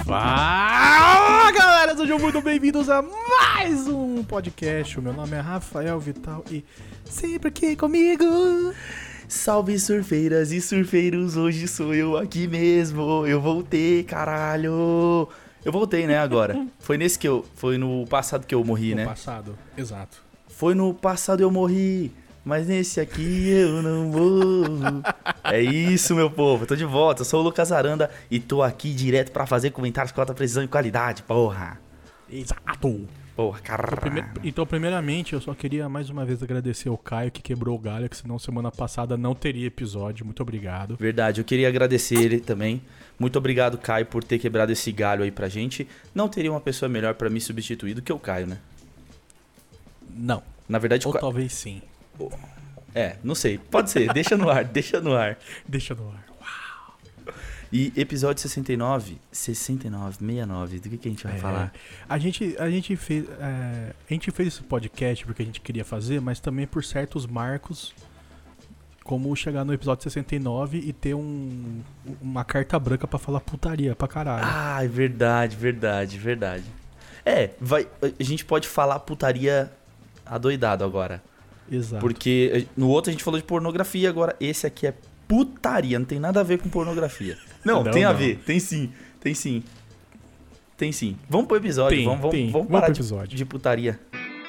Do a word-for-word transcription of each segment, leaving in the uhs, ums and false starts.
Fala, galera, sejam muito bem-vindos a mais um podcast. O meu nome é Rafael Vital e sempre aqui comigo. Salve surfeiras e surfeiros, hoje sou eu aqui mesmo. Eu voltei, caralho. Eu voltei, né, agora. Foi nesse que eu, foi no passado que eu morri, no né? No passado, exato. Foi no passado eu morri, mas nesse aqui eu não morro. É isso, meu povo. Eu tô de volta. Eu sou o Lucas Aranda e tô aqui direto pra fazer comentários com alta precisão e qualidade, porra. Exato. Porra, caralho. Prime... Então, primeiramente, eu só queria mais uma vez agradecer ao Caio que quebrou o galho, que senão semana passada não teria episódio. Muito obrigado. Verdade, eu queria agradecer ele também. Muito obrigado, Caio, por ter quebrado esse galho aí pra gente. Não teria uma pessoa melhor pra me substituir do que o Caio, né? Não. Na verdade... Ou Ca... talvez sim. É, não sei. Pode ser. Deixa no ar, deixa no ar. Deixa no ar. Uau. E episódio sessenta e nove, sessenta e nove, sessenta e nove, do que, que a gente vai é, falar? A gente, a, gente fez, é, a gente fez esse podcast porque a gente queria fazer, mas também por certos marcos, como chegar no episódio sessenta e nove e ter um, uma carta branca pra falar putaria pra caralho. Ah, é verdade, verdade, verdade. É, vai, a gente pode falar putaria adoidado agora. Exato. Porque no outro a gente falou de pornografia, agora esse aqui é putaria, não tem nada a ver com pornografia. Não, não tem não. a ver, tem sim, tem sim. Tem sim. Vamos pro episódio, tem, vamos, vamos, tem. vamos parar vamos de, de putaria.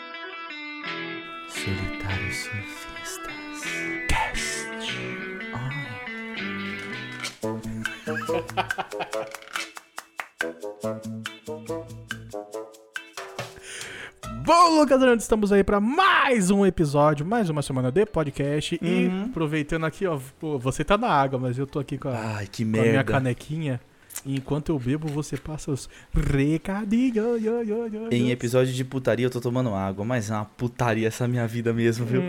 Solitários surfistas. Cast. Bom, Lucas Aranda, estamos aí para mais um episódio, mais uma semana de podcast. Uhum. E aproveitando aqui, ó, pô, você tá na água, mas eu tô aqui com a, Ai, que com merda. a minha canequinha. E enquanto eu bebo, você passa os recadinhos. Yo, yo, yo, em episódio de putaria eu tô tomando água, mas é uma putaria essa minha vida mesmo, viu?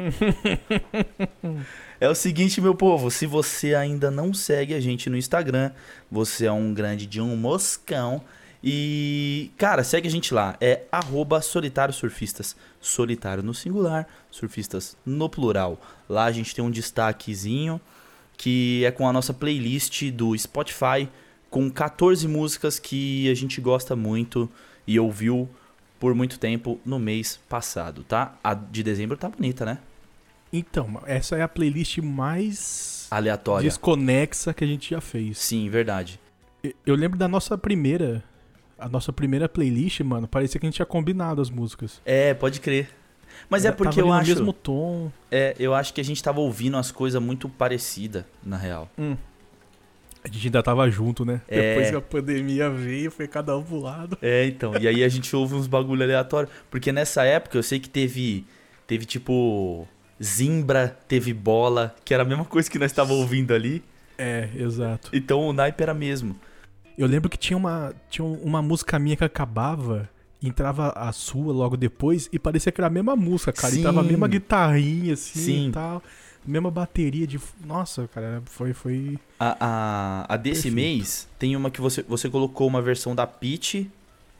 É o seguinte, meu povo, se você ainda não segue a gente no Instagram, você é um grande de um moscão. E, cara, segue a gente lá, é arroba solitário surfistas, solitário no singular, surfistas no plural. Lá a gente tem um destaquezinho que é com a nossa playlist do Spotify, com catorze músicas que a gente gosta muito e ouviu por muito tempo no mês passado, tá? A de dezembro tá bonita, né? Então, essa é a playlist mais aleatória, desconexa que a gente já fez. Sim, verdade. Eu lembro da nossa primeira... A nossa primeira playlist, mano, parecia que a gente tinha combinado as músicas. É, pode crer. Mas é porque eu acho... no mesmo tom. É, eu acho que a gente tava ouvindo as coisas muito parecidas, na real. Hum. A gente ainda tava junto, né? É. Depois que a pandemia veio, foi cada um pro lado. É, então. E aí a gente ouve uns bagulho aleatório. Porque nessa época eu sei que teve, teve tipo, Zimbra, teve Bola, que era a mesma coisa que nós tava ouvindo ali. É, exato. Então o naipe era mesmo. Eu lembro que tinha uma, tinha uma música minha que acabava, entrava a sua logo depois e parecia que era a mesma música, cara. Sim. Entrava a mesma guitarrinha, assim, Sim. e tal. Mesma bateria de... Nossa, cara, foi... foi... A, a, a desse Perfeito. mês tem uma que você, você colocou uma versão da Pitty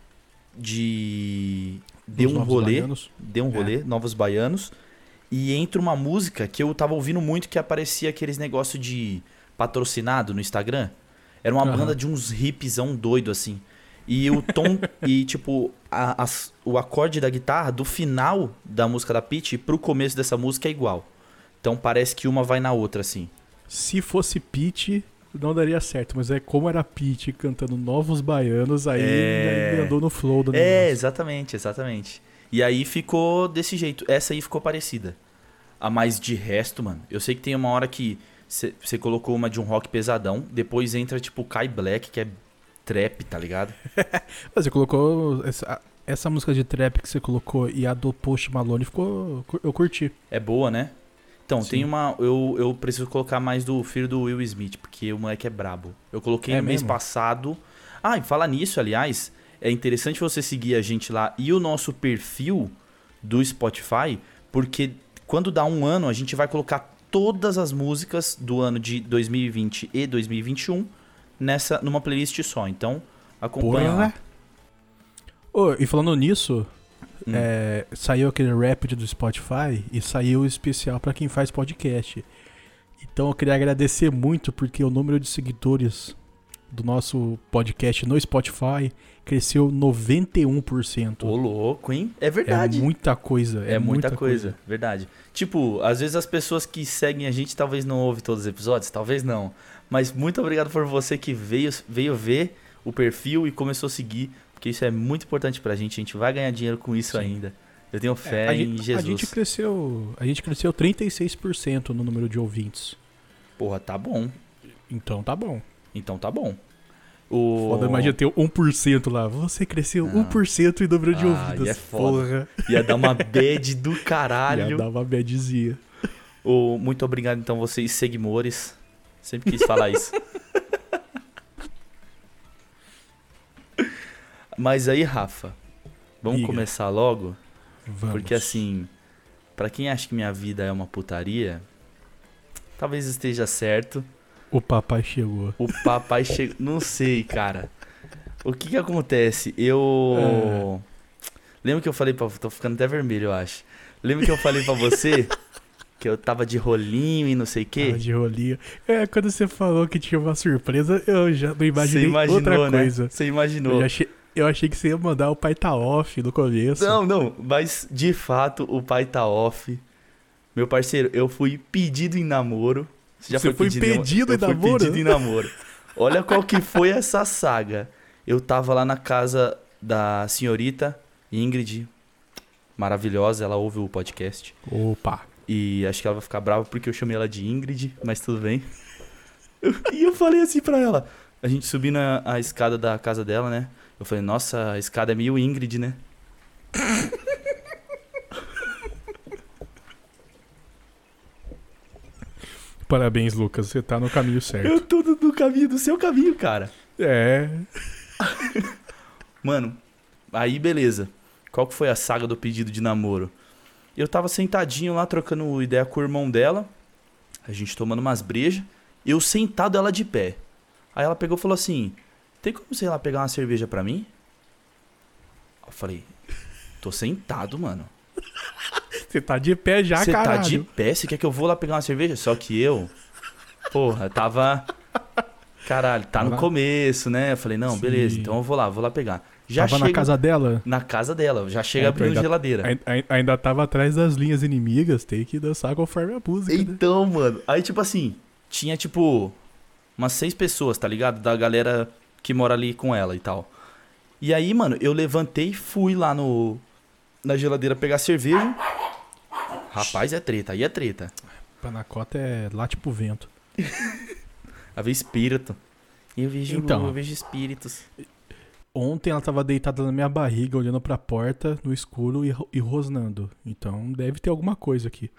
de... Deu um rolê. Baianos. Deu um rolê, é. Novos Baianos. E entra uma música que eu tava ouvindo muito que aparecia aqueles negócio de patrocinado no Instagram. Era uma uhum. banda de uns hipzão doido, assim. E o tom... e, tipo, a, a, o acorde da guitarra, do final da música da Pitty pro começo dessa música é igual. Então parece que uma vai na outra, assim. Se fosse Pitty, não daria certo. Mas é como era Pitty cantando Novos Baianos, aí é... andou no flow do negócio. É, exatamente, exatamente. E aí ficou desse jeito. Essa aí ficou parecida. A mais de resto, mano, eu sei que tem uma hora que... Você colocou uma de um rock pesadão, depois entra tipo Kai Black, que é trap, tá ligado? Você colocou essa, essa música de trap que você colocou e a do Post Malone, ficou, eu curti. É boa, né? Então, Sim. tem uma... Eu, eu preciso colocar mais do filho do Will Smith, porque o moleque é brabo. Eu coloquei é no mês mesmo? passado... Ah, e fala nisso, aliás, é interessante você seguir a gente lá e o nosso perfil do Spotify, porque quando dá um ano, a gente vai colocar todas as músicas do ano de dois mil e vinte e dois mil e vinte e um nessa, numa playlist só. Então, acompanha lá. Oh, e falando nisso, hum. é, saiu aquele Rapid do Spotify e saiu o especial pra quem faz podcast. Então eu queria agradecer muito porque o número de seguidores do nosso podcast no Spotify cresceu noventa e um por cento. Ô, louco, hein? É verdade. É muita coisa. É, é muita, muita coisa. coisa. Verdade. Tipo, às vezes as pessoas que seguem a gente talvez não ouvem todos os episódios, talvez não. Mas muito obrigado por você que veio, veio ver o perfil e começou a seguir, porque isso é muito importante pra gente. A gente vai ganhar dinheiro com isso Sim. ainda. Eu tenho fé é, em gente, Jesus. A gente cresceu, a gente cresceu trinta e seis por cento no número de ouvintes. Porra, tá bom. Então tá bom. Então tá bom. O... Foda, imagina ter um por cento lá. Você cresceu não. um por cento em número de ah, ouvidos. Ia é foda. Porra. Ia dar uma bad do caralho. Ia dar uma badzinha. O... Muito obrigado, então, vocês, seguimores. Sempre quis falar isso. Mas aí, Rafa, vamos Diga. começar logo? Vamos. Porque assim, pra quem acha que minha vida é uma putaria, talvez esteja certo. O papai chegou. O papai chegou. Não sei, cara. O que que acontece? Eu. É. Lembra que eu falei pra. Tô ficando até vermelho, eu acho. Lembra que eu falei pra você que eu tava de rolinho e não sei o quê? Tava de rolinho. É, quando você falou que tinha uma surpresa, eu já não imaginei você imaginou, outra né? coisa. Você imaginou. Eu achei, eu achei que você ia mandar o pai tá off no começo. Não, não. Mas de fato o pai tá off. Meu parceiro, eu fui pedido em namoro. Você, já você foi, foi pedido, em, em namoro? Eu fui pedido em namoro. Olha qual que foi essa saga. Eu tava lá na casa da senhorita Ingrid, maravilhosa, ela ouve o podcast. Opa! E acho que ela vai ficar brava porque eu chamei ela de Ingrid, mas tudo bem. E eu falei assim pra ela, a gente subindo a, a escada da casa dela, né? Eu falei, nossa, a escada é meio Ingrid, né? Parabéns, Lucas. Você tá no caminho certo. Eu tô no caminho, do seu caminho, cara. É. Mano, aí beleza. Qual que foi a saga do pedido de namoro? Eu tava sentadinho lá, trocando ideia com o irmão dela. A gente tomando umas brejas. Eu sentado, ela de pé. Aí ela pegou e falou assim, tem como, sei lá, pegar uma cerveja pra mim? Eu falei, tô sentado, mano. Você tá de pé já, Cê caralho. Você tá de pé? Você quer que eu vou lá pegar uma cerveja? Só que eu, porra, tava... Caralho, tá no começo, né? Eu falei, não, Sim. beleza, então eu vou lá, vou lá pegar. Já tava chega... na casa dela? Na casa dela, já chega é, abrindo ainda, geladeira. Ainda, ainda tava atrás das linhas inimigas, tem que dançar conforme a música, Então, né? mano, aí tipo assim, tinha tipo umas seis pessoas, tá ligado? Da galera que mora ali com ela e tal. E aí, mano, eu levantei e fui lá no... na geladeira pegar cerveja. Rapaz, é treta, aí é treta. Panacota é lá tipo vento. A ver espírito. Eu vejo, então, eu vejo espíritos. Ontem ela tava deitada na minha barriga, olhando pra porta, no escuro e, e rosnando. Então deve ter alguma coisa aqui.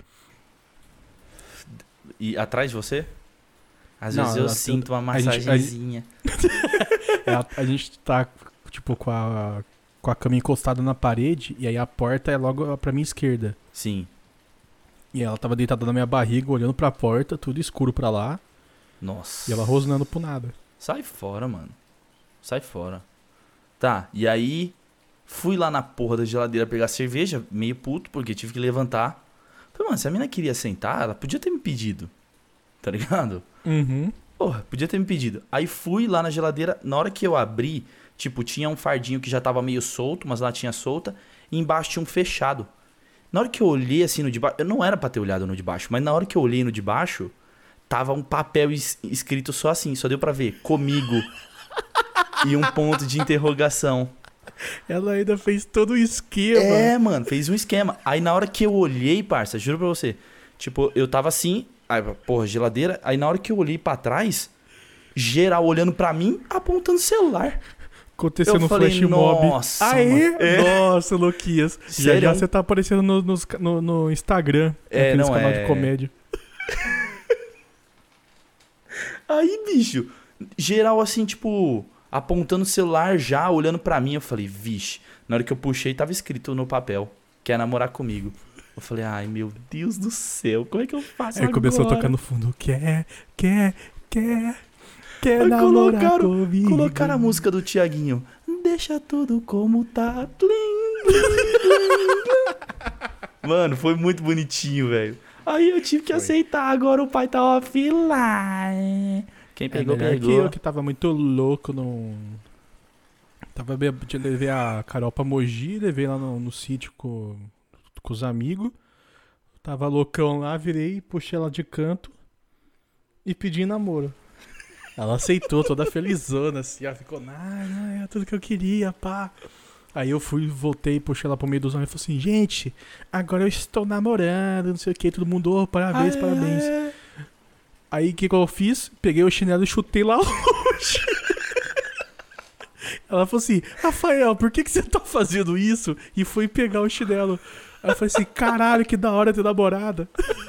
E atrás de você? Às Não, vezes eu ela, sinto uma a gente, massagenzinha. A, a, a gente tá, tipo, com a, com a cama encostada na parede, e aí a porta é logo pra minha esquerda. Sim. E ela tava deitada na minha barriga, olhando pra porta, tudo escuro pra lá. Nossa. E ela rosnando pro nada. Sai fora, mano. Sai fora. Tá, e aí fui lá na porra da geladeira pegar cerveja, meio puto, porque tive que levantar. Falei, mano, se a mina queria sentar, ela podia ter me pedido. Tá ligado? Uhum. Porra, podia ter me pedido. Aí fui lá na geladeira, na hora que eu abri, tipo, tinha um fardinho que já tava meio solto, mas lá tinha solta, e embaixo tinha um fechado. Na hora que eu olhei assim no de baixo, eu não era pra ter olhado no de baixo, mas na hora que eu olhei no de baixo, tava um papel es- escrito só assim, só deu pra ver, comigo. E um ponto de interrogação. Ela ainda fez todo o esquema. É, mano, fez um esquema. Aí na hora que eu olhei, parça, juro pra você, tipo, eu tava assim, aí, porra, geladeira, aí na hora que eu olhei pra trás, geral olhando pra mim, apontando o celular. Aconteceu eu no falei, Flash Mob. Nossa, Aê! é. Nossa, Luquias. Já, já você tá aparecendo no, no, no, no Instagram. É, não canal é... de comédia. Aí, bicho, geral assim, tipo, apontando o celular já, olhando pra mim. Eu falei, vixe. Na hora que eu puxei, tava escrito no papel, quer namorar comigo. Eu falei, ai, meu Deus do céu, como é que eu faço Aí agora? começou a tocar no fundo, quer, quer, quer, quer Aí namorar colocaram, comigo. colocaram a música do Thiaguinho. Deixa tudo como tá. Plim, plim, plim. Mano, foi muito bonitinho, velho. Aí eu tive que Foi. aceitar, agora o pai tá offline. Quem É pegou, melhor pegou. que eu que tava muito louco no... Tava bem... Levei a Carol pra Mogi, levei lá no, no sítio com, com os amigos. Tava loucão lá, virei, puxei ela de canto e pedi namoro. Ela aceitou, toda felizona, assim, ela ficou, ah, não, é tudo que eu queria, pá. Aí eu fui, voltei, puxei ela pro meio dos homens e falei assim, gente, agora eu estou namorando, não sei o que, todo mundo, oh, parabéns, Ah, parabéns. é. Aí o que, que eu fiz? Peguei o chinelo e chutei lá longe. Ela falou assim, Rafael, por que, que você tá fazendo isso? E foi pegar o chinelo. Aí eu falei assim, caralho, que da hora ter namorada.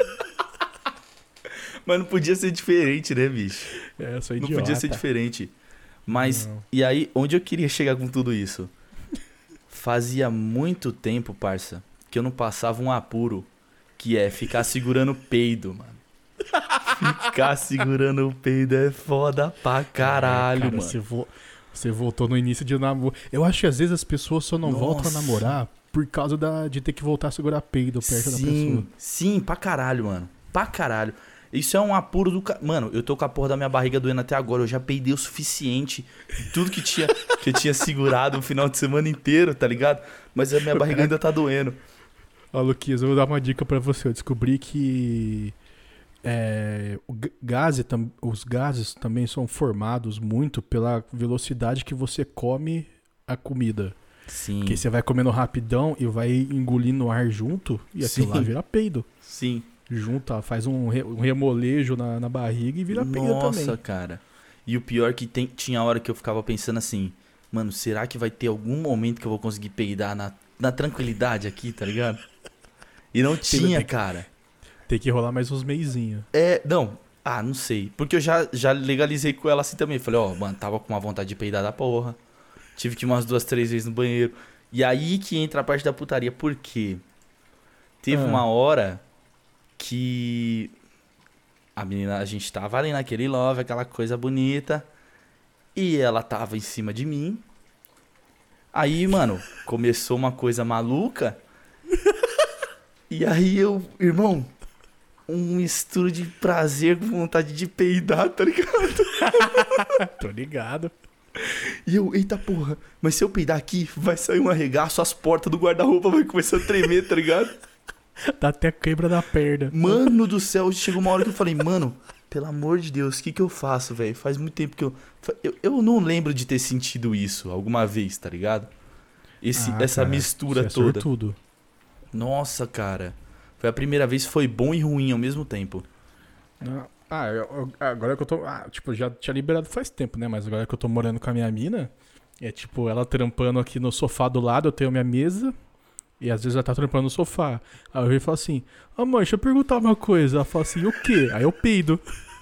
Mas não podia ser diferente, né, bicho? É, eu sou Não idiota. podia ser diferente. Mas, Não. e aí, onde eu queria chegar com tudo isso? Fazia muito tempo, parça, que eu não passava um apuro, que é ficar segurando o peido, mano. Ficar segurando o peido é foda pra caralho, É, cara, mano. Você, vo... você voltou no início de namoro. Eu acho que às vezes as pessoas só não Nossa. voltam a namorar por causa da... de ter que voltar a segurar peido perto da pessoa. Sim, sim, pra caralho, mano. Pra caralho. Isso é um apuro do... Ca... Mano, eu tô com a porra da minha barriga doendo até agora. Eu já peidei o suficiente. Tudo que, tinha, que eu tinha segurado o final de semana inteiro, tá ligado? Mas a minha barriga ainda tá doendo. Ó, Luquinhas, eu vou dar uma dica pra você. Eu descobri que é, o g- gase, tam- os gases também são formados muito pela velocidade que você come a comida. Sim, Porque você vai comendo rapidão e vai engolindo o ar junto e aquilo Sim. lá vira peido. sim. Junta, faz um, re- um remolejo na, na barriga e vira peido Nossa, também. cara. E o pior é que tem, tinha hora que eu ficava pensando assim, mano, será que vai ter algum momento que eu vou conseguir peidar na, na tranquilidade aqui, tá ligado? E não tinha, tem que- cara. Tem que rolar mais uns meizinhos. É, não. Ah, não sei. Porque eu já, já legalizei com ela assim também. Falei, ó, mano, tava com uma vontade de peidar da porra. Tive que ir umas duas, três vezes no banheiro. E aí que entra a parte da putaria. Por quê? Teve Ah. uma hora que a menina, a gente tava ali naquele love, aquela coisa bonita. E ela tava em cima de mim. Aí, mano, começou uma coisa maluca. E aí eu, irmão, um misturo de prazer com vontade de peidar, tá ligado? Tô ligado. E eu, eita porra, mas se eu peidar aqui, vai sair um arregaço, as portas do guarda-roupa vai começar a tremer, tá ligado? Dá até quebra da perna. Mano do céu, chegou uma hora que eu falei, mano, pelo amor de Deus, o que que eu faço, velho? Faz muito tempo que eu, eu... Eu não lembro de ter sentido isso alguma vez, tá ligado? Esse, Ah, essa cara, mistura você é toda. sortudo. Nossa, cara. Foi a primeira vez, foi bom e ruim ao mesmo tempo. Não. Ah, eu- eu- agora que eu tô. Ah, tipo, já tinha liberado faz tempo, né? Mas agora que eu tô morando com a minha mina, é tipo, ela trampando aqui no sofá do lado, eu tenho minha mesa. E às vezes ela tá trampando no sofá. Aí eu venho e falo assim, amor, deixa eu perguntar uma coisa. Ela fala assim, o quê? Aí eu peido.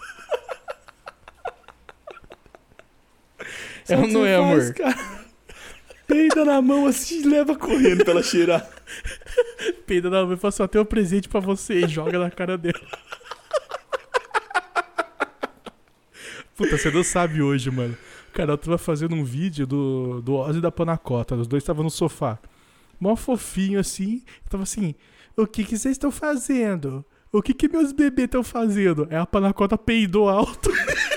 É ou não é, amor? Cara? Peida na mão assim e leva correndo pra ela cheirar. Peida na mão e fala assim, ó, tem um presente pra você. E joga na cara dela. Puta, você não sabe hoje, mano. Cara, eu tava fazendo um vídeo do, do Ozzy e da Panacota. Os dois estavam no sofá. Mó fofinho assim. Eu tava assim, o que que vocês estão fazendo? O que que meus bebês estão fazendo? Aí a Panacota peidou alto.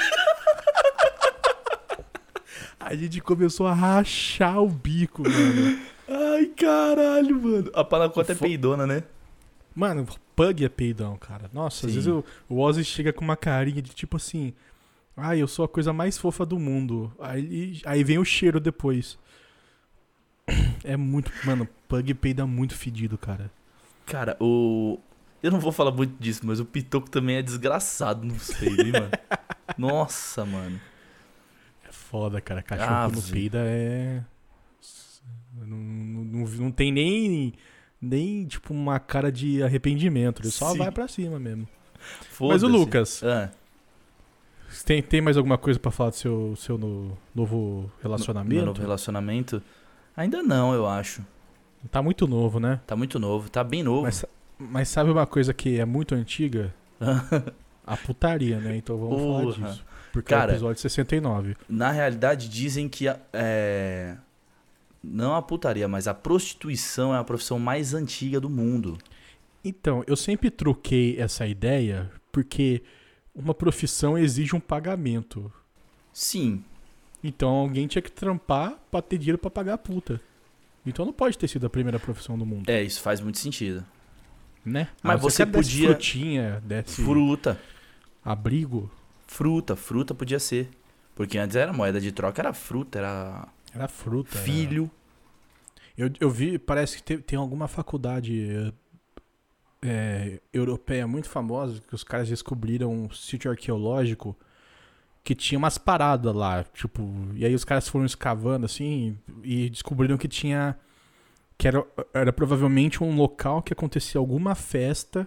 A gente começou a rachar o bico, mano. Ai, caralho, mano. A panacota é Fo- peidona, né? Mano, Pug é peidão, cara. Nossa, às Sim. vezes eu- o Ozzy chega com uma carinha de tipo assim... Ai, eu sou a coisa mais fofa do mundo. Aí, aí vem o cheiro depois. É muito... Mano, Pug peida muito fedido, cara. Cara, o... Eu não vou falar muito disso, mas o Pitoco também é desgraçado nos peidos, hein, mano? Nossa, mano. É foda, cara. Cachorro Ah, que não sim. peida é... Não, não, não, não tem nem... Nem, tipo, uma cara de arrependimento. Ele só Sim. vai pra cima mesmo. Mas Foda-se. o Lucas... Ah, Tem, tem mais alguma coisa pra falar do seu, seu no- novo relacionamento? meu novo relacionamento? Ainda não, eu acho. Tá muito novo, né? Tá muito novo, tá bem novo. Mas, mas sabe uma coisa que é muito antiga? A putaria, né? Então vamos Porra. falar disso. Porque Cara, é o episódio sessenta e nove. Na realidade, dizem que a- é... não a putaria, mas a prostituição é a profissão mais antiga do mundo. Então, eu sempre troquei essa ideia porque uma profissão exige um pagamento. Sim. Então alguém tinha que trampar pra ter dinheiro pra pagar a puta. Então não pode ter sido a primeira profissão do mundo. É, isso faz muito sentido. Né? Mas Ah, você quer desse podia- frutinha, desse Fruta. abrigo, Fruta. Fruta podia ser. Porque antes era moeda de troca, era fruta, era era fruta. era- filho. Eu, eu vi, parece que tem, tem alguma faculdade é, europeia muito famosa que os caras descobriram um sítio arqueológico que tinha umas paradas lá, tipo, e aí os caras foram escavando assim e descobriram que tinha que era, era provavelmente um local que acontecia alguma festa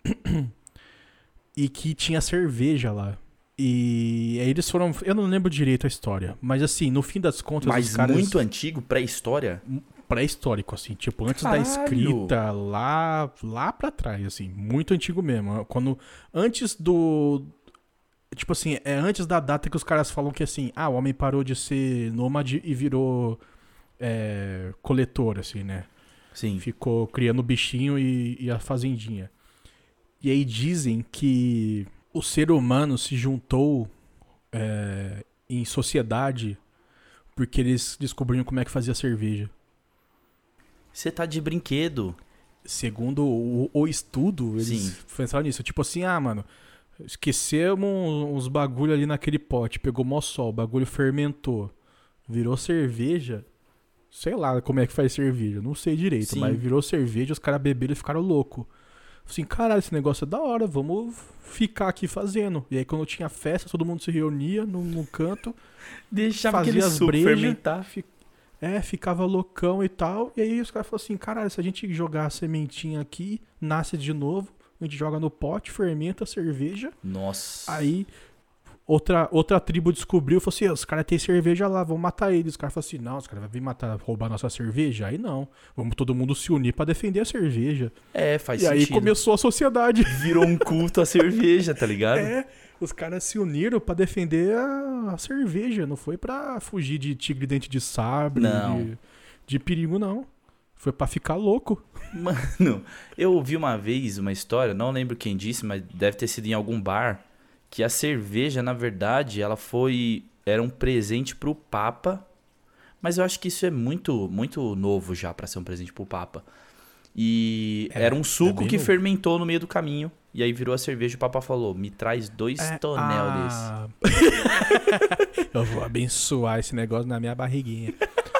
e que tinha cerveja lá. E aí eles foram, eu não lembro direito a história, mas assim, no fim das contas Mas os caras muito antigo, pré-história. pré-histórico, assim, tipo, antes Caralho! da escrita, lá, lá pra trás, assim, muito antigo mesmo. Quando, antes do, tipo assim, é antes da data que os caras falam que, assim, ah, o homem parou de ser nômade e virou é, coletor, assim, né? Sim. Ficou criando o bichinho e, e a fazendinha. E aí dizem que o ser humano se juntou é, em sociedade porque eles descobriram como é que fazia cerveja. Você tá de brinquedo. Segundo o, o estudo, eles Sim. pensaram nisso. Tipo assim, ah, mano, esquecemos uns bagulho ali naquele pote, pegou mó sol, o bagulho fermentou, virou cerveja. Sei lá como é que faz cerveja, não sei direito, Sim. mas virou cerveja, os caras beberam e ficaram loucos. Assim, caralho, esse negócio é da hora, vamos ficar aqui fazendo. E aí quando tinha festa, todo mundo se reunia num, num canto, Deixava fazia aquele as suco brejas, fermentar. fi- é, ficava loucão e tal. E aí os caras falaram assim, caralho, se a gente jogar a sementinha aqui, nasce de novo, a gente joga no pote, fermenta a cerveja. Nossa. Aí outra, outra tribo descobriu e falou assim, os caras têm cerveja lá, vamos matar eles. Os caras falaram assim, não, os caras vão vir matar, roubar nossa cerveja? Aí não, vamos todo mundo se unir pra defender a cerveja. É, faz e aí sentido. começou a sociedade. Virou um culto à cerveja, tá ligado? É, os caras se uniram pra defender a, a cerveja, não foi pra fugir de tigre dente de sabre, Não. De, de perigo não. Foi pra ficar louco. Mano, eu ouvi uma vez uma história, não lembro quem disse, mas deve ter sido em algum bar, que a cerveja, na verdade, ela foi... Era um presente pro Papa, mas eu acho que isso é muito, muito novo já pra ser um presente pro Papa. E É, era um é suco bem que novo. fermentou no meio do caminho, e aí virou a cerveja e o Papa falou, me traz dois É, tonel ah, Eu vou abençoar esse negócio na minha barriguinha.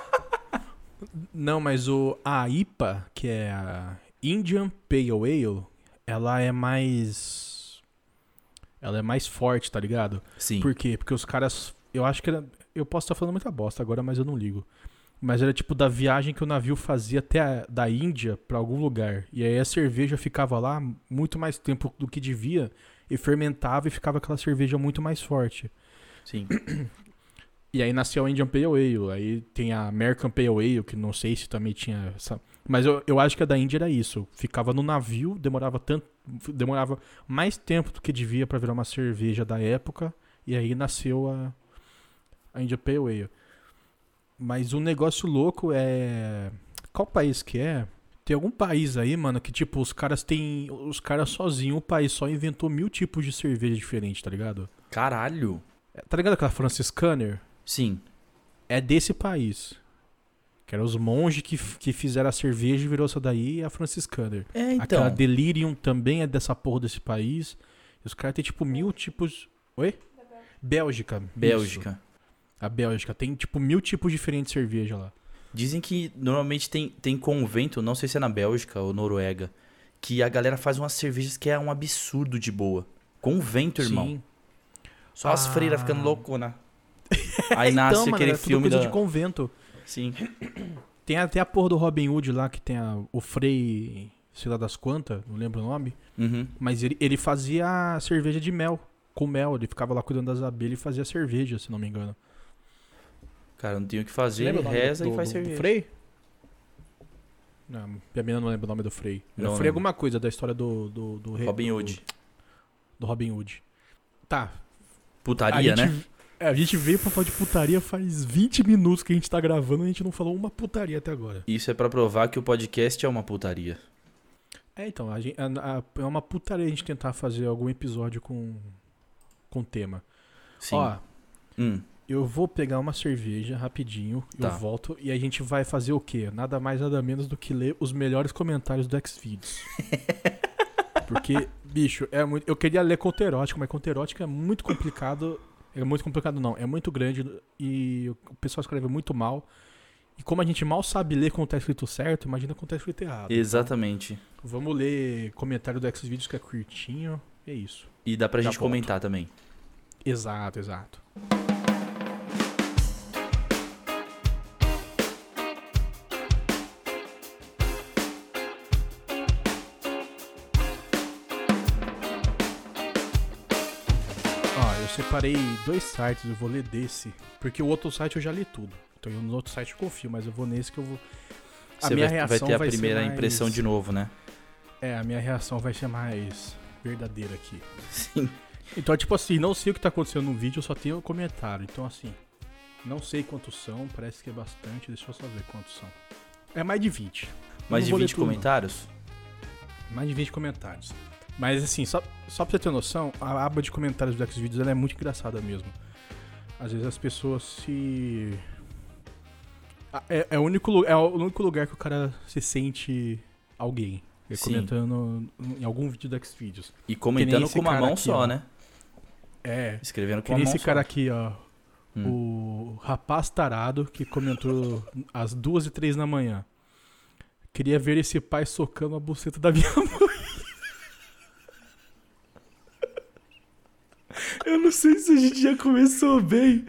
Não, mas o, a I P A, que é a Indian Pale Ale, ela é mais... Ela é mais forte, tá ligado? desse. Sim. Por quê? Porque os caras... Eu acho que era... Eu posso estar falando muita bosta agora, mas eu não ligo. Mas era tipo da viagem que o navio fazia até a, da Índia pra algum lugar. E aí a cerveja ficava lá muito mais tempo do que devia e fermentava e ficava aquela cerveja muito mais forte. Sim. E aí nasceu a Indian Pale Ale. Aí tem a American Pale Ale, que não sei se também tinha essa... Mas eu, eu acho que a da Índia era isso. Ficava no navio, demorava tanto... Demorava mais tempo do que devia pra virar uma cerveja da época. E aí nasceu a, a Indian Pale Ale. Mas um negócio louco é... Qual país que é? Tem algum país aí, mano, que tipo, os caras têm... Os caras sozinhos, o país só inventou mil tipos de cerveja diferentes, tá ligado? Caralho. É, tá ligado aquela Franciscaner? Sim. É desse país. Que eram os monges que, f- que fizeram a cerveja e virou essa daí e a Franciscaner. É, então. Aquela Delirium também é dessa porra desse país. E os caras têm tipo mil tipos... Oi? Bélgica. isso. Bélgica. A Bélgica. Tem tipo mil tipos diferentes de cerveja lá. Dizem que normalmente tem, tem convento, não sei se é na Bélgica ou Noruega, que a galera faz umas cervejas que é um absurdo de boa. Convento, irmão. Sim. Só as Ah. freiras ficando loucona. Aí nasce Então, mano, aquele é tudo filme coisa da... de convento. Sim. Tem até a porra do Robin Hood lá, que tem a, o Frei, sei lá das quantas, não lembro o nome. Uhum. Mas ele, ele fazia cerveja de mel, com mel. Ele ficava lá cuidando das abelhas e fazia cerveja, se não me engano. Cara, não tem o que Você fazer, lembra o nome reza do, e faz do, cerveja. do Frei? Não, minha menina não lembra o nome do Frei. Não o Frei é lembro. alguma coisa da história do... do, do rei- Robin do- Hood. Do Robin Hood. Tá. Putaria, a gente, né? é, a gente veio pra falar de putaria faz vinte minutos que a gente tá gravando e a gente não falou uma putaria até agora. Isso é pra provar que o podcast é uma putaria. É, então, a gente, a- a- é uma putaria a gente tentar fazer algum episódio com, com tema. Sim. Ó, Hum. eu vou pegar uma cerveja rapidinho, Tá. eu volto e a gente vai fazer o quê? Nada mais, nada menos do que ler os melhores comentários do Xvideos. Porque, bicho, é muito. Eu queria ler conto erótico, mas conto erótico é muito complicado. É muito complicado, não. É muito grande e o pessoal escreve muito mal. E como a gente mal sabe ler quando tá escrito certo, imagina quando tá escrito errado. Exatamente. Então, vamos ler comentário do Xvideos que é curtinho. É isso. E dá pra Já gente volto. comentar também. Exato, exato. Ó, eu separei dois sites, eu vou ler desse, porque o outro site eu já li tudo. Então eu no outro site eu confio, mas eu vou nesse que eu vou. A Você minha vai, vai reação ter a vai ser primeira mais- impressão de novo, né? É, a minha reação vai ser mais verdadeira aqui. Sim. Então, tipo assim, não sei o que tá acontecendo no vídeo, eu só tenho o comentário. Então, assim, não sei quantos são, parece que é bastante, deixa eu só ver quantos são. É mais de vinte. Eu Mais não de vou ler vinte tudo, não. comentários? Mais de vinte comentários. Mas assim, só, só pra você ter noção, a aba de comentários do Xvideos ela é muito engraçada mesmo. Às vezes as pessoas se... Ah, É, é, o único, lu- é o único lugar que o cara se sente alguém. É Sim. comentando em algum vídeo do Xvideos. E comentando esse com uma cara mão aqui, só, ó. né? É, Escrevendo que com uma nem mão esse cara só. aqui, ó. Hum. O rapaz tarado que comentou às duas e três da manhã. Queria ver esse pai socando a buceta da minha mãe. Eu não sei se a gente já começou bem.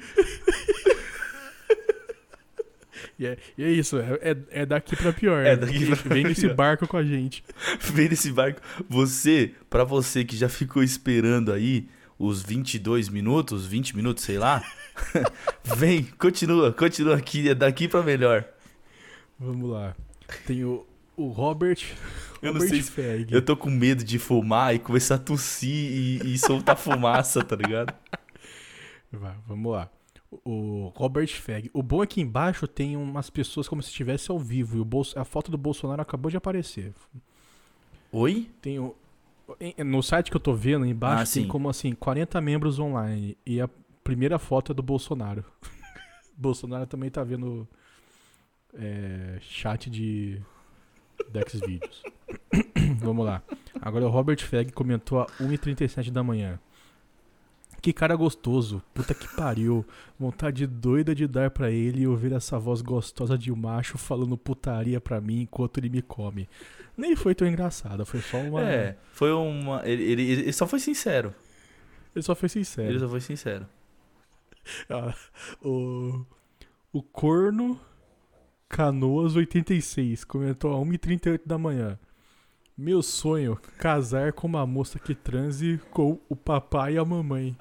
E é, e é isso, é, é- é daqui pra pior. É daqui pra Vem nesse pior. barco com a gente. Vem nesse barco. Você, pra você que já ficou esperando aí os vinte e dois minutos, vinte minutos, sei lá. Vem, continua, continua aqui, é daqui pra melhor. Vamos lá. Tem o, o Robert. Eu não Robert sei se- Feg. Eu tô com medo de fumar e começar a tossir e, e soltar fumaça, tá ligado? Vai, vamos lá. O Robert Feg. O bom é que embaixo tem umas pessoas como se estivesse ao vivo. E o Bolso, a foto do Bolsonaro acabou de aparecer. Oi? Tem o, em- no site que eu tô vendo, embaixo Ah, tem sim. como assim, quarenta membros online. E a primeira foto é do Bolsonaro. Bolsonaro também tá vendo é, chat de Xvideos. Vamos lá. Agora o Robert Feg comentou a uma e trinta e sete da manhã. Que cara gostoso, puta que pariu. Vontade doida de dar pra ele e ouvir essa voz gostosa de um macho falando putaria pra mim enquanto ele me come. Nem foi tão engraçado, foi só uma. É, foi uma. Ele, ele, ele só foi sincero. Ele só foi sincero. Ele só foi sincero. Ah, o, o Corno Canoas oitenta e seis comentou a uma e trinta e oito da manhã. Meu sonho, casar com uma moça que transe com o papai e a mamãe.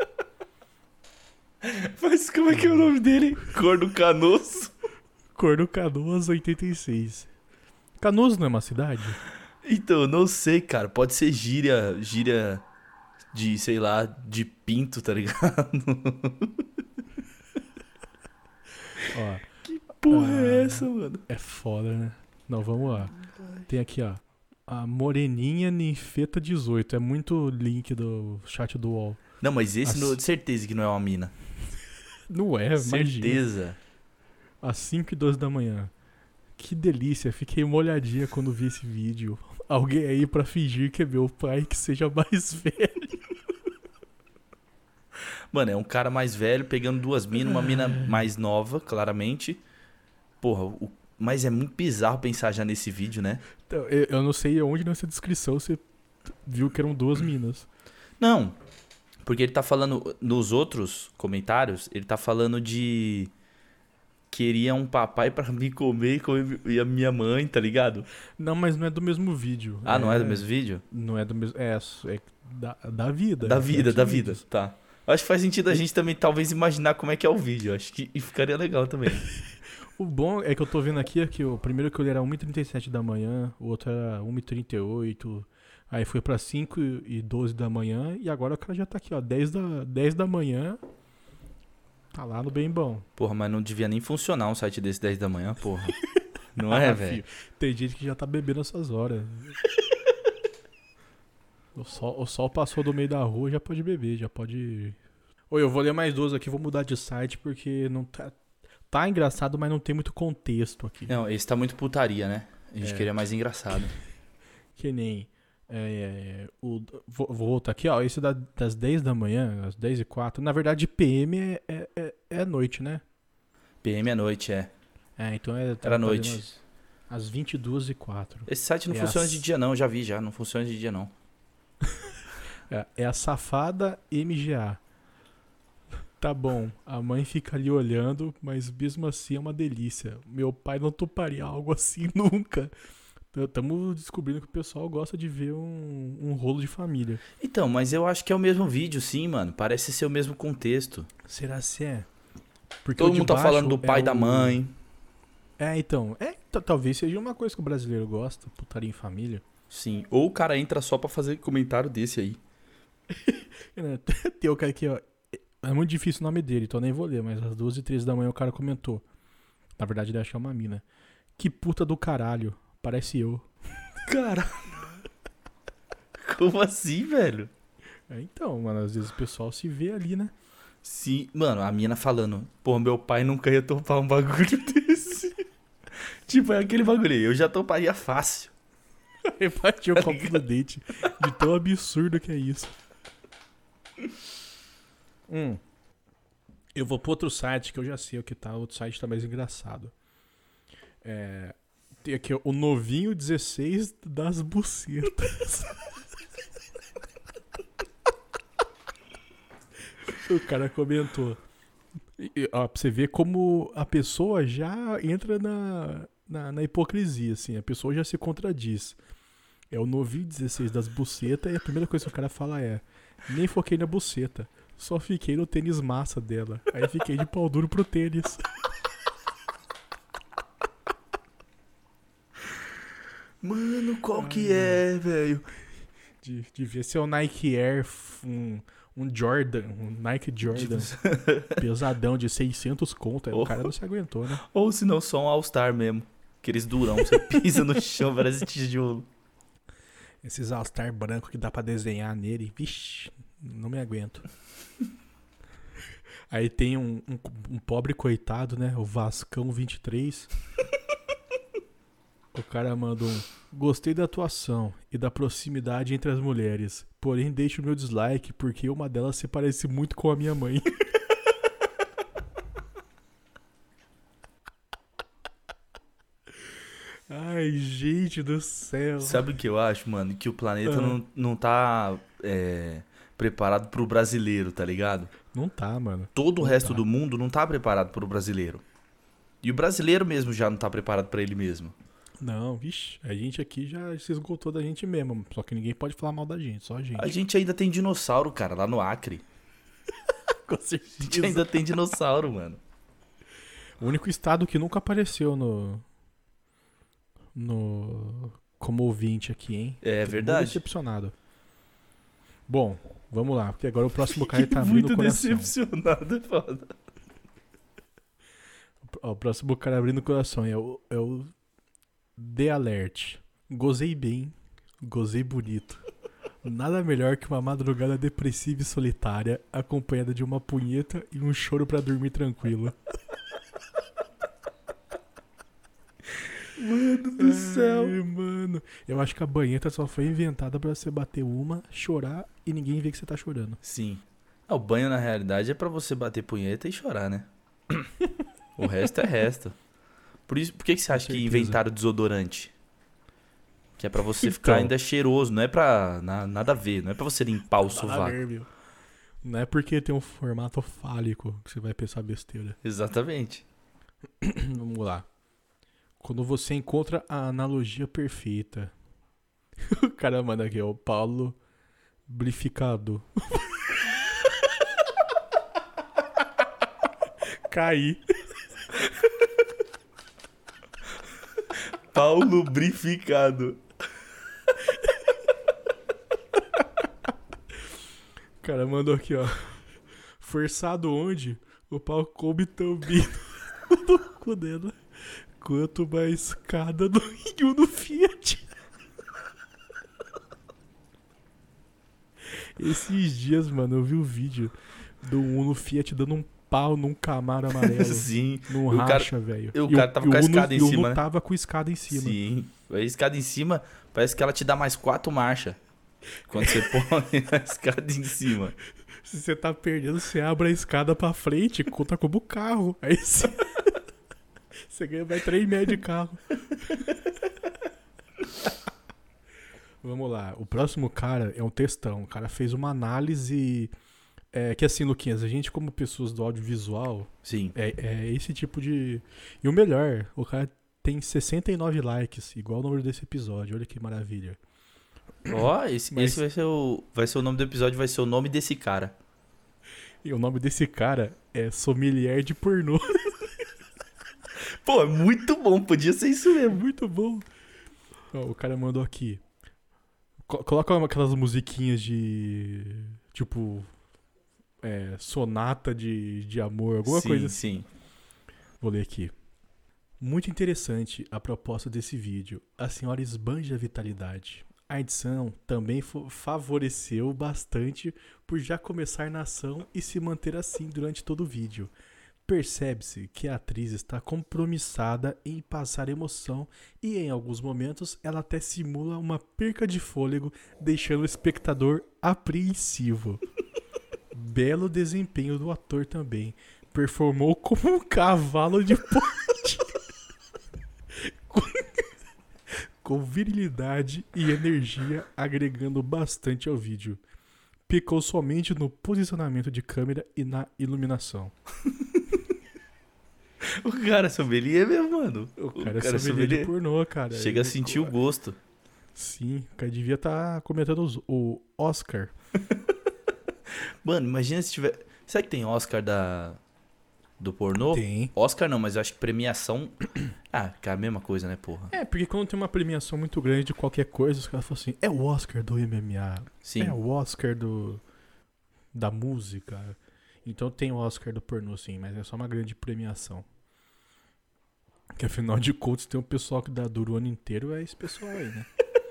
Mas como é que é o nome dele? Corno Canoso. Corno Canoas oitenta e seis. Canoas não é uma cidade? Então, eu não sei, cara. Pode ser gíria, gíria de, sei lá, de pinto, tá ligado? Ó, Porra Ah. é essa, mano? é foda, né? Não, vamos lá. Tem aqui, ó. A Moreninha Ninfeta dezoito. É muito link do chat do U O L. Não, mas esse, Nossa. no, certeza que não é uma mina. Não é, imagina. Certeza. Às cinco e doze da manhã. Que delícia, fiquei molhadinha quando vi esse vídeo. Alguém aí pra fingir que é meu pai que seja mais velho. Mano, é um cara mais velho pegando duas minas, uma mina mais nova, claramente. Porra, o- mas é muito bizarro pensar já nesse vídeo, né? Então, eu, eu não sei onde nessa descrição você viu que eram duas minas. Não, porque ele tá falando, nos outros comentários, ele tá falando de... Queria um papai pra me comer e comer e a minha mãe, tá ligado? Não, mas não é do mesmo vídeo. Ah, não é do mesmo vídeo? Não é do mesmo. É, é da, da vida. Da é vida, da vida, Xvideos. tá. Acho que faz sentido a gente também talvez imaginar como é que é o vídeo. Acho que e ficaria legal também. O bom é que eu tô vendo aqui é que o primeiro que eu li era uma e trinta e sete da manhã, o outro era uma e trinta e oito, aí foi pra cinco e doze da manhã e agora o cara já tá aqui, ó, dez da, dez da manhã, tá lá no bem bom. Porra, mas não devia nem funcionar um site desse dez da manhã, porra. Não é, Ah, velho? filho, tem gente que já tá bebendo essas horas. O sol, o sol passou do meio da rua, já pode beber, já pode Oi, eu vou ler mais duas aqui, vou mudar de site porque não tá... Tá engraçado, mas não tem muito contexto aqui. Não, esse tá muito putaria, né? A gente É. queria mais engraçado. Que nem... É, o, vou, vou voltar aqui, ó. Esse da, das dez da manhã, às dez e quatro. Na verdade, P M é, é, é, é noite, né? P M à noite, é. É, então é... Era noite. Às, às vinte e duas e quatro. Esse site não É funciona as- de dia, não. Já vi, já. Não funciona de dia, não. É, é a safada M G A. Tá bom, a mãe fica ali olhando, mas mesmo assim é uma delícia. Meu pai não toparia algo assim nunca. Estamos descobrindo que o pessoal gosta de ver um, um rolo de família. Então, mas eu acho que é o mesmo vídeo, sim, mano. Parece ser o mesmo contexto. Será se é? Porque Todo o de mundo tá baixo falando do pai é e da o- mãe. É, então. É, t- talvez seja uma coisa que o brasileiro gosta, putaria em família. Sim. Ou o cara entra só pra fazer comentário desse aí. Tem o cara aqui, ó. É muito difícil o nome dele, então eu nem vou ler, mas às duas e treze da manhã o cara comentou. Na verdade, ele acha que é uma mina. Que puta do caralho. Parece eu. Cara. Como assim, velho? É, então, mano, às vezes o pessoal se vê ali, né? Sim. Mano, a mina falando. Pô, meu pai nunca ia topar um bagulho desse. Tipo, é aquele bagulho aí. Eu já toparia fácil. Repartiu o copo do dente. De tão absurdo que é isso. Hum. Eu vou pro outro site que eu já sei o que tá. O outro site tá mais engraçado. É, tem aqui ó, o novinho dezesseis das bucetas. O cara comentou. E, e, ó, pra você ver como a pessoa já entra na, na, na hipocrisia, assim. A pessoa já se contradiz. É o novinho dezesseis das bucetas e a primeira coisa que o cara fala é: nem foquei na buceta, só fiquei no tênis massa dela. Aí fiquei de pau duro pro tênis. Mano, qual que é, velho? De, devia ser o Nike Air, um, um Jordan, um Nike Jordan pesadão de seiscentos conto. Aí Oh. o cara não se aguentou, né? Ou se não, só um All-Star mesmo. Aqueles durão, você pisa no chão, parece tijolo. Esses All-Star branco que dá pra desenhar nele. Vixe, não me aguento. Aí tem um, um, um pobre coitado, né? O Vascão vinte e três. O cara manda um: gostei da atuação e da proximidade entre as mulheres. Porém, deixo o meu dislike porque uma delas se parece muito com a minha mãe. Ai, gente do céu. Sabe o que eu acho, mano? Que o planeta Ah. não, não tá é, preparado pro brasileiro, tá ligado? Não tá, mano. Todo o Não resto tá. do mundo não tá preparado pro brasileiro. E o brasileiro mesmo já não tá preparado pra ele mesmo. Não, vixe, a gente aqui já se esgotou da gente mesmo. Só que ninguém pode falar mal da gente, só a gente. A gente ainda tem dinossauro, cara, lá no Acre. Com A gente certeza. ainda tem dinossauro, mano. O único estado que nunca apareceu no. No. Como ouvinte aqui, hein? É Tô muito verdade. decepcionado. Bom, vamos lá, porque agora o próximo cara tá abrindo o Muito coração. decepcionado, é foda. Ó, o próximo cara abrindo o coração é o, é o The Alert. Gozei bem, gozei bonito. Nada melhor que uma madrugada depressiva e solitária, acompanhada de uma punheta e um choro pra dormir tranquilo. Mano do céu. Ai, mano. Eu acho que a banheta só foi inventada pra você bater uma, chorar e ninguém ver que você tá chorando. Sim. Ah, o banho, na realidade, é pra você bater punheta e chorar, né? O resto é resto. Por isso, por que, que você acha que certeza. inventaram desodorante? Que é pra você Então. ficar ainda cheiroso, não é pra na- nada a ver, não é pra você limpar o Nada a sovaco. ver, meu. Não é porque tem um formato fálico que você vai pensar besteira. Exatamente. Vamos lá. Quando você encontra a analogia perfeita. O cara manda aqui, ó, o Paulo Brificado. Caí. Pau lubrificado. O cara mandou aqui, ó. Forçado onde? O pau coube também no cu dela. Quanto mais cada do Rio no Fiat. Esses dias, mano, eu vi o vídeo do Uno Fiat dando um pau num Camaro amarelo. Sim. Num O cara- racha, velho. e o cara tava com a Uno- escada em e o cima, Uno né? tava com escada em cima. Sim. A escada em cima, parece que ela te dá mais quatro marchas. Quando você põe a escada em cima. Se você tá perdendo, você abre a escada pra frente, conta como carro. Aí você, você ganha mais três metros de carro. Vamos lá. O próximo cara é um textão. O cara fez uma análise. É, que assim, Luquinhas, a gente, como pessoas do audiovisual, Sim. é, é esse tipo de. E o melhor, o cara tem sessenta e nove likes, igual o número desse episódio. Olha que maravilha. Ó, esse, Mas- esse vai ser o. Vai ser o nome do episódio, vai ser o nome desse cara. E o nome desse cara é Sommelier de Pornô. Pô, é muito bom, podia ser isso É mesmo. muito bom. Ó, o cara mandou aqui. Co- coloca uma- aquelas musiquinhas de. Tipo. É, sonata de, de amor, alguma sim, coisa assim. Sim. Vou ler aqui. Muito interessante a proposta desse vídeo. A senhora esbanja a vitalidade. A edição também fo- favoreceu bastante por já começar na ação e se manter assim durante todo o vídeo. Percebe-se que a atriz está compromissada em passar emoção e em alguns momentos ela até simula uma perca de fôlego, deixando o espectador apreensivo. Belo desempenho do ator também. Performou como um cavalo de ponte. com, com virilidade e energia, agregando bastante ao vídeo. Picou somente no posicionamento de câmera e na iluminação. O cara é sommelier mesmo, mano. O cara, é sommelier de pornô, cara. Chega a Ele- sentir o gosto. Sim, o cara devia estar comentando os- o Oscar. Mano, imagina se tiver. Será que tem Oscar da. Do pornô? Tem. Oscar não, mas eu acho que premiação. Ah, que é a mesma coisa, né, porra? É, porque quando tem uma premiação muito grande de qualquer coisa, os caras falam assim, é o Oscar do M M A, Sim. é o Oscar do da música. Então tem o Oscar do pornô, sim, mas é só uma grande premiação. Que afinal de contas tem um pessoal que dá duro o ano inteiro, é esse pessoal aí, né?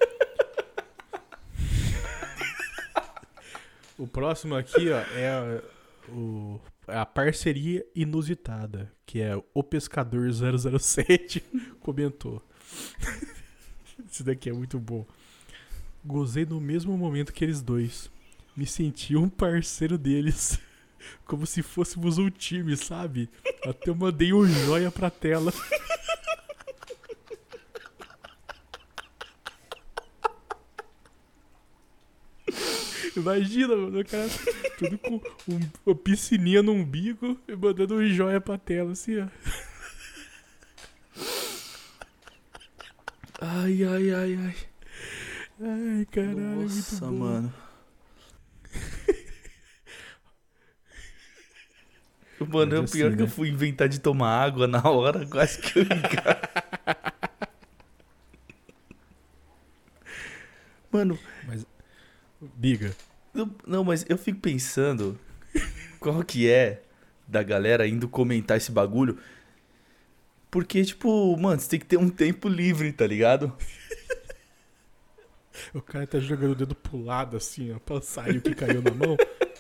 O próximo aqui, ó, é o, é a parceria inusitada, que é o Pescador zero zero sete comentou. Isso daqui é muito bom. Gozei no mesmo momento que eles dois. Me senti um parceiro deles. Como se fôssemos um time, sabe? Até eu mandei um joia pra tela. Imagina, mano, o cara tudo com um, uma piscininha no umbigo e mandando um joia pra tela, assim, ó. Ai, ai, ai, ai. Ai, caralho, é muito Nossa, bom. mano. Mano, é o Mas pior assim, que eu né? fui inventar de tomar água na hora, quase que eu engasgo. Mano, Biga. não, não, mas eu fico pensando qual que é da galera indo comentar esse bagulho. Porque, tipo, mano, você tem que ter um tempo livre, tá ligado? O cara tá jogando o dedo pro lado, assim, ó, pra sair o que caiu na mão.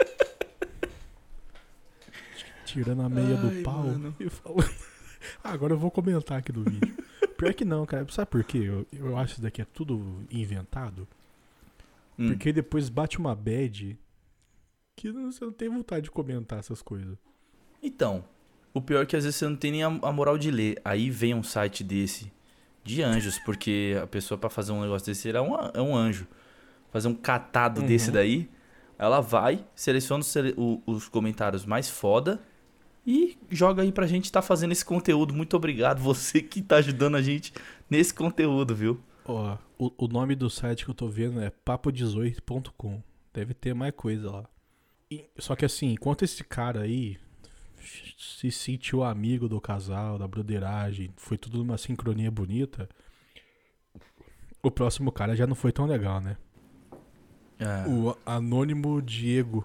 Tirando a meia Ai, do pau mano. e falando. Ah, agora eu vou comentar aqui do vídeo. Pior que não, cara. Sabe por quê? Eu, eu acho que isso daqui é tudo inventado. Hum. Porque depois bate uma bad que não- você não tem vontade de comentar essas coisas. Então, o pior é que às vezes você não tem nem a, a moral de ler. Aí vem um site desse de anjos, porque a pessoa pra fazer um negócio desse é um, é um anjo. Fazer um catado Uhum. desse daí, ela vai, seleciona os, sele- o- os comentários mais foda e joga aí pra gente tá fazendo esse conteúdo. Muito obrigado, você que tá ajudando a gente nesse conteúdo, viu? Ó, o, o nome do site que eu tô vendo é papo dezoito ponto com. Deve ter mais coisa lá. E- só que assim, enquanto esse cara aí se sentiu amigo do casal, da broderagem, foi tudo numa sincronia bonita, o próximo cara já não foi tão legal, né? Ah, O Anônimo Diego.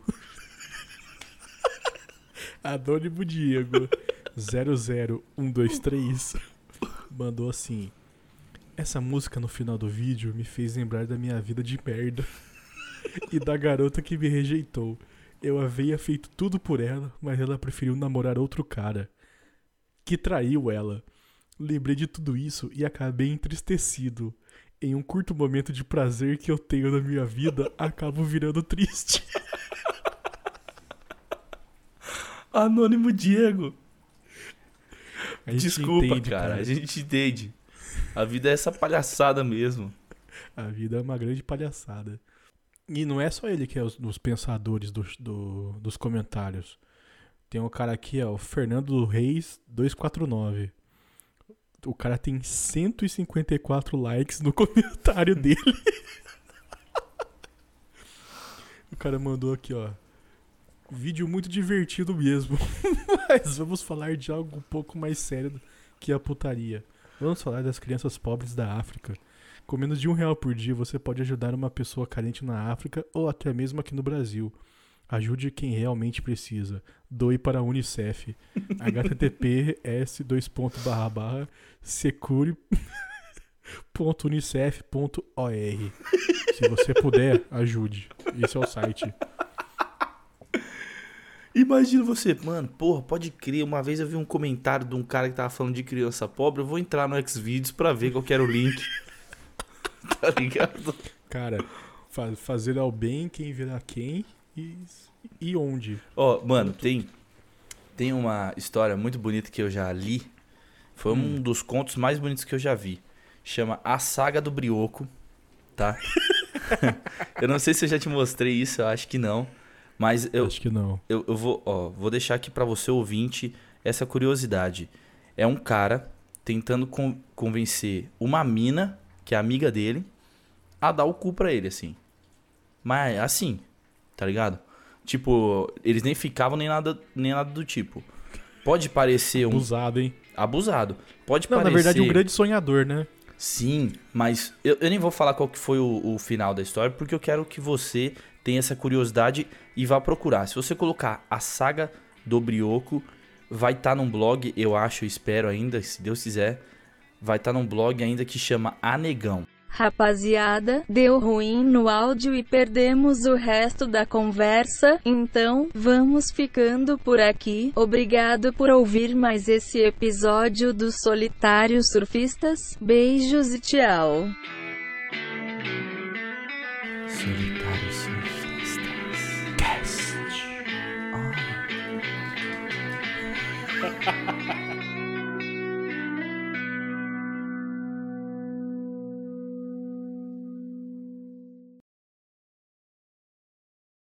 Anônimo Diego zero zero um dois três mandou assim: essa música no final do vídeo me fez lembrar da minha vida de merda e da garota que me rejeitou. Eu havia feito tudo por ela, mas ela preferiu namorar outro cara, que traiu ela. Lembrei de tudo isso e acabei entristecido. Em um curto momento de prazer que eu tenho na minha vida, acabo virando triste. Anônimo Diego. A gente Desculpa, entende, cara, a gente entende. A vida é essa palhaçada mesmo. A vida é uma grande palhaçada. E não é só ele que é os, os pensadores do, do, dos comentários. Tem um cara aqui, ó, o Fernando Reis dois quatro nove. O cara tem cento e cinquenta e quatro likes no comentário dele. O cara mandou aqui, ó. Vídeo muito divertido mesmo. Mas vamos falar de algo um pouco mais sério que a putaria. Vamos falar das crianças pobres da África. Com menos de um real por dia, você pode ajudar uma pessoa carente na África ou até mesmo aqui no Brasil. Ajude quem realmente precisa. Doe para a Unicef. H T T P S dois ponto barra barra secure ponto unicef ponto O R. Se você puder, ajude. Esse é o site. Imagina você, mano, porra, pode crer. Uma vez eu vi um comentário de um cara que tava falando de criança pobre. Eu vou entrar no Xvideos pra ver qual que era o link. Tá ligado? Cara, fa- fazer ao bem, quem virá quem e, e onde. Ó, mano, tem, tem uma história muito bonita que eu já li. Foi Hum. um dos contos mais bonitos que eu já vi. Chama A Saga do Brioco, tá? Eu não sei se eu já te mostrei isso, eu acho que não. Mas eu, Acho que não. eu, eu vou, ó, vou deixar aqui pra você, ouvinte, essa curiosidade. É um cara tentando con- convencer uma mina, que é amiga dele, a dar o cu pra ele, assim. Mas, assim, tá ligado? Tipo, eles nem ficavam nem nada, nem nada do tipo. Pode parecer um... Abusado, hein? Abusado. Pode Não, parecer... na verdade, um grande sonhador, né? Sim, mas eu, eu nem vou falar qual que foi o, o final da história, porque eu quero que você tenha essa curiosidade e vá procurar. Se você colocar A Saga do Brioco, vai estar num blog, eu acho, eu espero ainda, se Deus quiser, vai estar num blog ainda que chama Anegão. Rapaziada, deu ruim no áudio e perdemos o resto da conversa, então, vamos ficando por aqui. Obrigado por ouvir mais esse episódio dos Solitários Surfistas. Beijos e tchau. Solitários Surfistas. Cast. Ah.